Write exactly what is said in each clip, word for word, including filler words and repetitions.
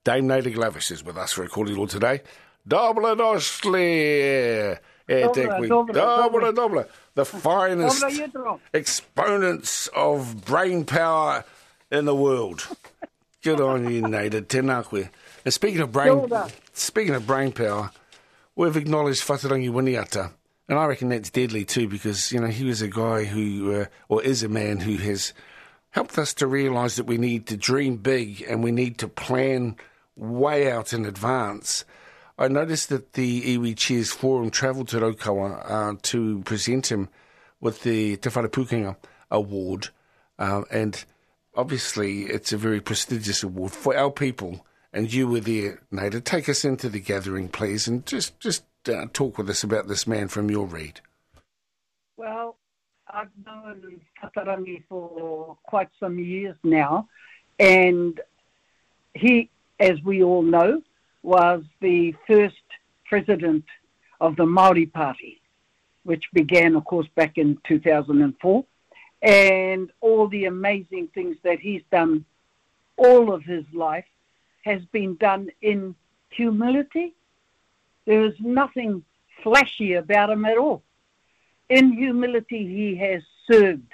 Dame Nada Glavish is with us for a cordial today. Dobra došli! Dobra, dobra, Dobra, dobra. The finest Dobra jutro. exponents of brain power in the world. Good on you, Nada. Tēnā koe. And speaking of brain, Kia ora. speaking of brain power, we've acknowledged Whatarangi Winiata. And I reckon that's deadly too, because, you know, he was a guy who, uh, or is a man who has helped us to realise that we need to dream big and we need to plan way out in advance. I noticed that the Iwi Cheers Forum travelled to Raukawa uh, to present him with the Te Wharepukenga Award, uh, and obviously it's a very prestigious award for our people, and you were there, Nada. Take us into the gathering, please, and just, just uh, talk with us about this man from your read. Well, I've known Whatarangi for quite some years now, and he, as we all know, was the first president of the Māori Party, which began, of course, back in two thousand four, and all the amazing things that he's done all of his life has been done in humility. There is nothing flashy about him at all. In humility, he has served,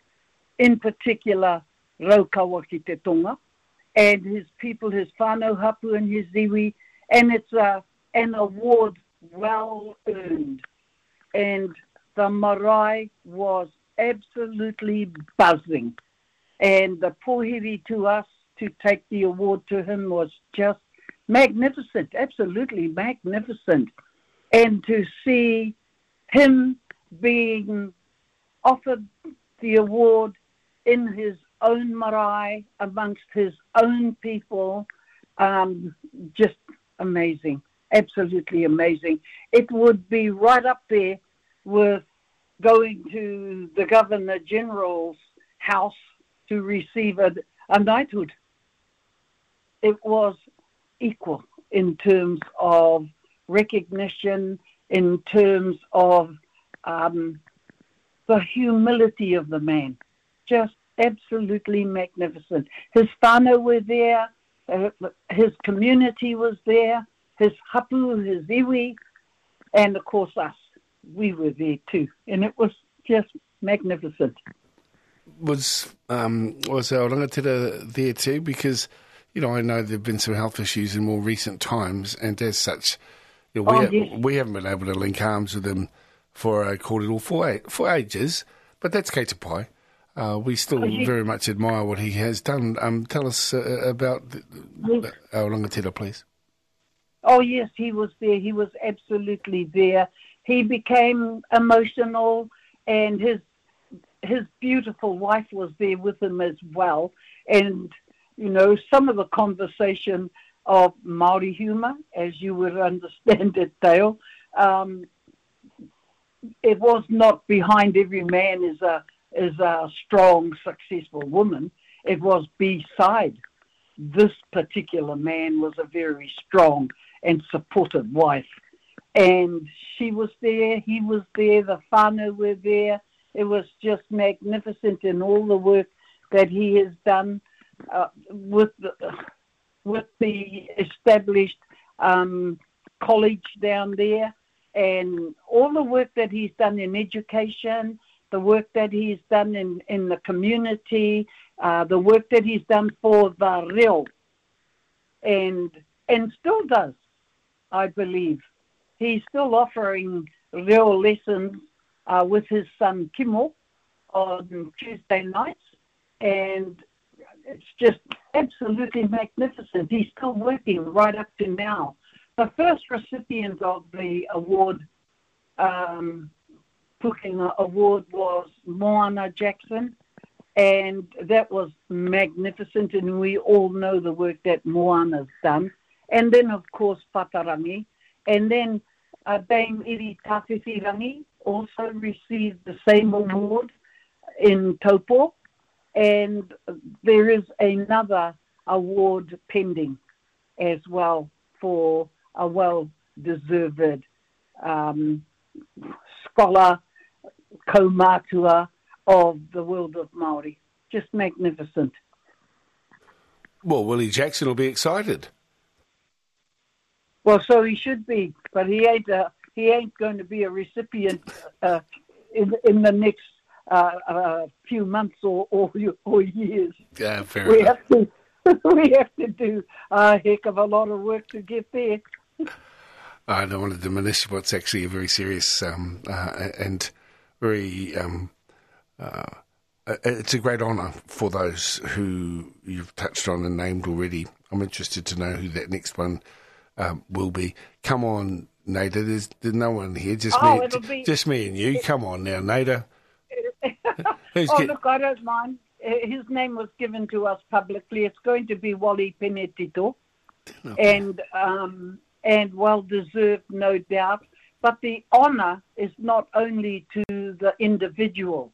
in particular, Raukawa ki te Tonga, and his people, his whānau hapu and his iwi, and it's a, an award well earned. And the marae was absolutely buzzing. And the pōhiri to us to take the award to him was just magnificent, absolutely magnificent. And to see him being offered the award in his own marae, amongst his own people, um, just amazing, absolutely amazing. It would be right up there with going to the Governor-General's house to receive a, a knighthood. It was equal in terms of recognition, in terms of um, the humility of the man. Just absolutely magnificent. His whānau were there, uh, his community was there, his hapu, his iwi, and of course us. We were there too, and it was just magnificent. Was um, was our rangatira there too? Because, you know, I know there have been some health issues in more recent times, and as such, you know, we, Oh, ha- yes. we haven't been able to link arms with him for a cordial for, for ages, but that's Kei Te Pai. Uh, we still Oh, yes. very much admire what he has done. Um, tell us uh, about the, Yes. our rangatira, please. Oh, yes, he was there. He was absolutely there. He became emotional, and his his beautiful wife was there with him as well. And, you know, some of the conversation of Māori humour, as you would understand it, Dale, um, it was not behind every man is a, is a strong, successful woman. It was beside. This particular man was a very strong and supportive wife. And she was there, he was there, the whānau were there. It was just magnificent in all the work that he has done uh, with, the, with the established um, college down there, and all the work that he's done in education, the work that he's done in, in the community, uh, the work that he's done for the reo, and, and still does, I believe. He's still offering reo lessons uh, with his son Kimo on Tuesday nights, and it's just absolutely magnificent. He's still working right up to now. The first recipient of the award, um, Pukenga Award, was Moana Jackson, and that was magnificent, and we all know the work that Moana's done. And then, of course, Whatarangi. And then uh, Dame Iri Tawhiwhirangi also received the same award in Taupo. And there is another award pending as well for a well-deserved um, scholar, kaumātua of the world of Māori. Just magnificent. Well, Willie Jackson will be excited. Well, so he should be, but he ain't. Uh, he ain't going to be a recipient uh, in in the next uh, uh, few months or or, or years. Yeah, fair we enough. have to we have to do a heck of a lot of work to get there. I don't want to diminish what's actually a very serious um, uh, and very. Um, uh, it's a great honour for those who you've touched on and named already. I'm interested to know who that next one um, will be. Come on, Nada. There's, there's no one here. Just Oh, me. it'll be- Just me and you. Come on now, Nada. Who's oh, get- look, I don't mind. Uh, His name was given to us publicly. It's going to be Wally Penetito, and um, and well deserved, no doubt. But the honour is not only to the individual.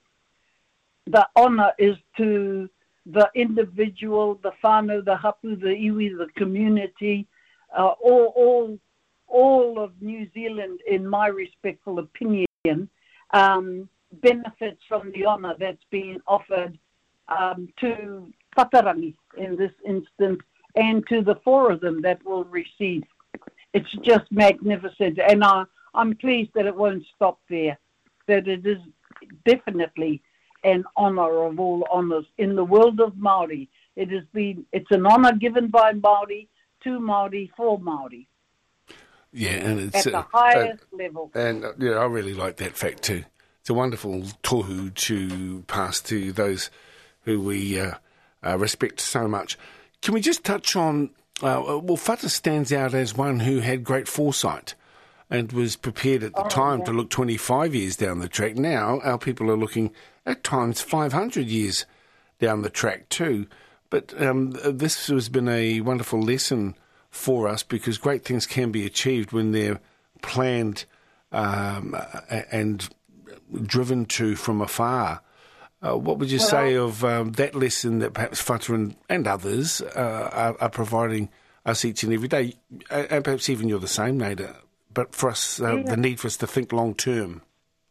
The honour is to the individual, the whānau, the hapu, the iwi, the community, uh, all, all, all of New Zealand, in my respectful opinion, um, benefits from the honour that's being offered um, to Whatarangi in this instance, and to the four of them that will receive. It's just magnificent, and I, I'm pleased that it won't stop there, that it is definitely an honour of all honours in the world of Māori. It has been, it's an honour given by Māori to Māori for Māori Yeah, and it's at the uh, highest uh, level. And uh, yeah, I really like that fact too. It's a wonderful tohu to pass to those who we uh, uh, respect so much. Can we just touch on? Uh, well, Whata stands out as one who had great foresight and was prepared at the Oh, time yeah. to look twenty-five years down the track. Now our people are looking at times five hundred years down the track too. But um, this has been a wonderful lesson for us, because great things can be achieved when they're planned um, and driven to from afar. Uh, what would you Well, say of um, that lesson that perhaps Whata and, and others uh, are, are providing us each and every day? And perhaps even you're the same, Nada, but for us, uh, Yeah. the need for us to think long term.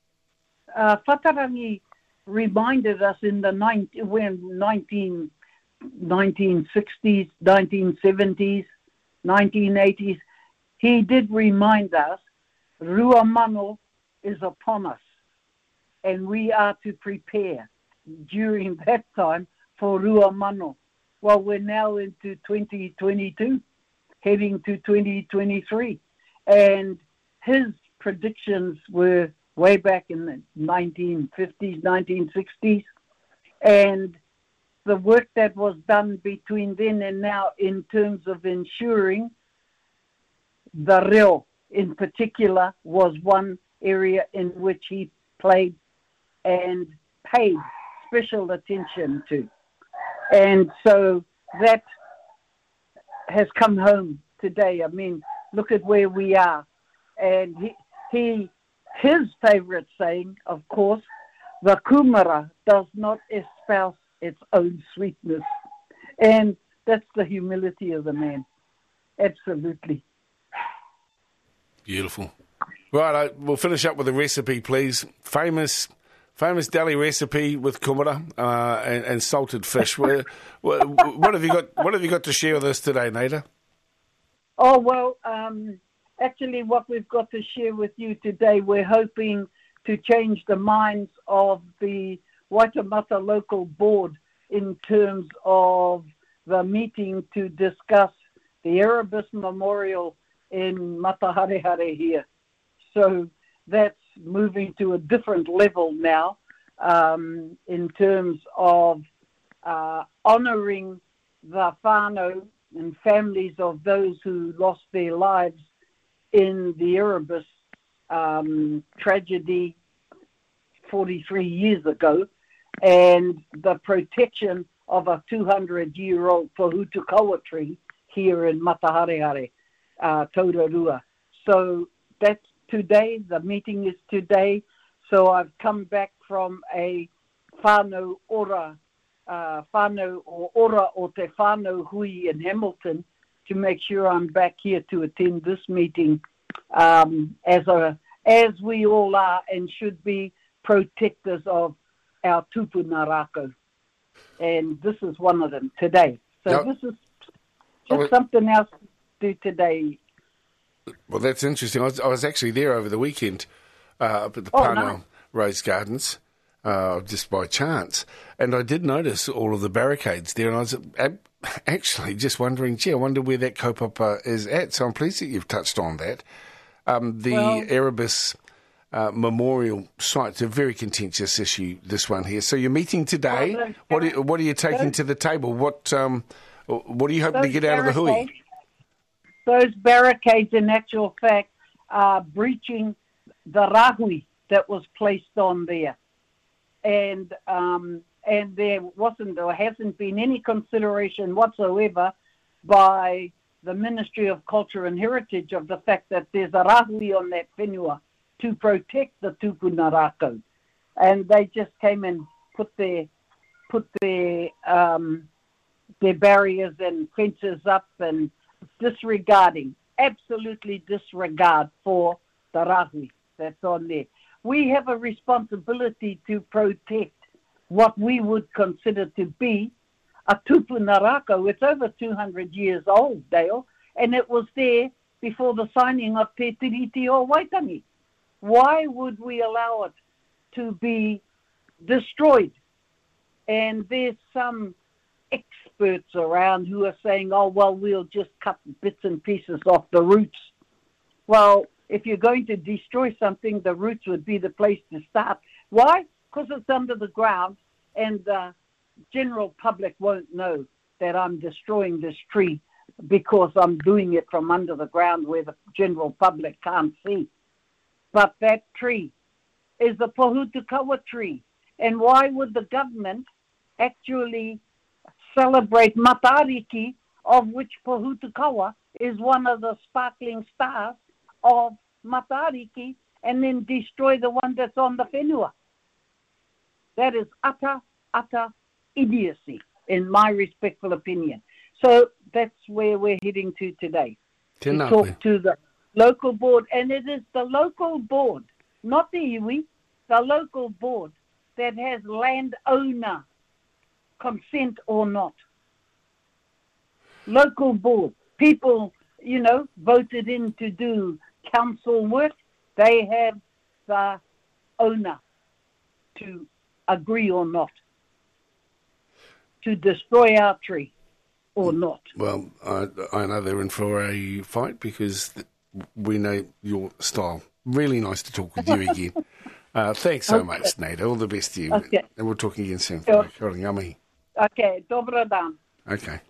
Uh, Whatarangi reminded us in the nineteen, when nineteen, nineteen sixties, nineteen seventies, nineteen eighties, he did remind us, Rua Mano is upon us, and we are to prepare during that time for Rua Mano. Well, we're now into twenty twenty-two, heading to twenty twenty-three, and his predictions were way back in the nineteen fifties, nineteen sixties, and the work that was done between then and now in terms of ensuring the reo in particular was one area in which he played and paid special attention to. And so that has come home today. I mean, look at where we are. And he, he his favourite saying, of course, the kumara does not espouse its own sweetness. And that's the humility of the man. Absolutely. Beautiful. Right, we'll finish up with a recipe, please. Famous famous deli recipe with kumara uh, and, and salted fish. what, what, what have you got? What have you got to share with us today, Nada? Oh, well, um, actually what we've got to share with you today, we're hoping to change the minds of the Waitemata local board in terms of the meeting to discuss the Erebus Memorial in Mataharehare here. So that's moving to a different level now um, in terms of uh, honouring the whānau and families of those who lost their lives in the Erebus um, tragedy forty-three years ago, and the protection of a two hundred year old pohutukawa tree here in Mataharehare, uh, Taurarua. So that's today, the meeting is today. So I've come back from a whānau ora, uh, whānau or ora o te whānau hui in Hamilton to make sure I'm back here to attend this meeting um, as a as we all are and should be protectors of our tupuna rākau. And this is one of them today. So Yep. this is Oh, just it- something else to do today. Well, that's interesting. I was, I was actually there over the weekend uh, up at the Oh, Parnell nice. Rose Gardens, uh, just by chance, and I did notice all of the barricades there, and I was ab- actually just wondering, gee, I wonder where that kaupapa is at. So I'm pleased that you've touched on that. Um, the Well- Erebus uh, Memorial Site's a very contentious issue, this one here. So you're meeting today. Well, those What are, you- what are you taking those- to the table? What um, what are you hoping to Those get out of the hui? barricades- Those barricades, in actual fact, are breaching the rahui that was placed on there. And um, and there wasn't or hasn't been any consideration whatsoever by the Ministry of Culture and Heritage of the fact that there's a rahui on that whenua to protect the tupuna rākau. And they just came and put their put their um, their barriers and fences up and disregarding, absolutely disregard for the rahui that's on there. We have a responsibility to protect what we would consider to be a tupuna rākau. It's over two hundred years old, Dale, and it was there before the signing of Te Tiriti o Waitangi. Why would we allow it to be destroyed? And there's some experts around who are saying, oh, well, we'll just cut bits and pieces off the roots. Well, if you're going to destroy something, the roots would be the place to start. Why? Because it's under the ground, and the general public won't know that I'm destroying this tree because I'm doing it from under the ground where the general public can't see. But that tree is the Pohutukawa tree. And why would the government actually celebrate Matariki, of which Pohutukawa is one of the sparkling stars of Matariki, and then destroy the one that's on the whenua? That is utter, utter idiocy, in my respectful opinion. So that's where we're heading to today. To Tēnā talk koe. to the local board, and it is the local board, not the iwi, the local board that has landowner consent or not. Local board, people, you know, voted in to do council work, they have the owner to agree or not, to destroy our tree or not. Well, I, I know they're in for a fight because th- we know your style. Really nice to talk with you again. Uh, thanks so Okay. much, Nate. All the best to you. Okay. And we'll talk again soon. Sure. Kia ora, ngā mihi. Okay, dobra dan. Okay.